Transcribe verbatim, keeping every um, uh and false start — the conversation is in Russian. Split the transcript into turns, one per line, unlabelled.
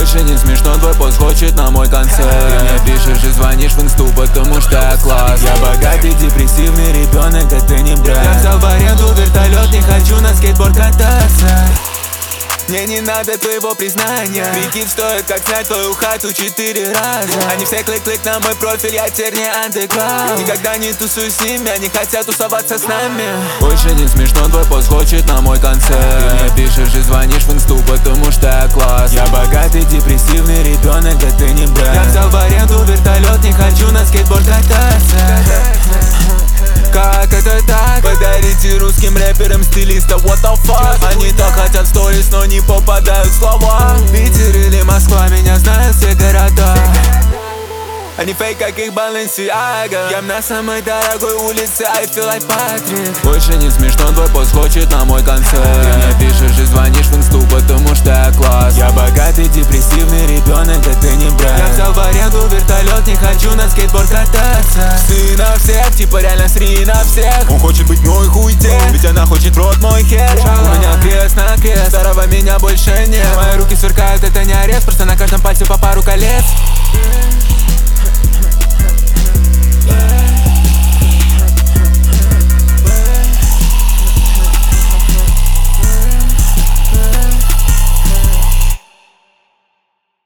Больше не смешно, твой пост хочет на мой концерт. Ты мне пишешь и звонишь в инсту, потому что я класс. Я богатый, депрессивный ребенок, а ты не бренд. Я взял в аренду вертолет, не хочу на скейтборд кататься. Мне не надо твоего признания. Прикид стоит, как снять твою хату четыре раза. Они все клик-клик на мой профиль, я теперь не андеграунд. Никогда не тусую с ними, они хотят тусоваться с нами. Больше не смешно, твой пост хочет на мой концерт. Ты мне пишешь и звонишь в инсту, потому что я класс. Я богатый, депрессивный ребенок, а ты не бренд. Я взял в аренду вертолет, не хочу на скейтборд кататься. Как это так? Подарите русским рэперам стилиста, what the fuck? Они так хотят сторис, но не попадают в слова. Питер или Москва, меня знают все города. Они фейк, как их Balenciaga. Я на самой дорогой улице, I feel like Patrick. Больше не смешно, твой пост хочет на мой концерт. Ты мне пишешь и звонишь в инсту, потому что я класс. Я богатый, депрессивный ребенок, а ты не бренд. Я взял в аренду вертолет, не хочу на скейтборд кататься. Сы на всех, типа реально сри на всех. Он хочет быть мой хуй те, ведь она хочет в рот мой хер. У меня крест на крест, старого меня больше нет. Мои руки сверкают, это не арест, просто на каждом пальце по пару колец. Yeah.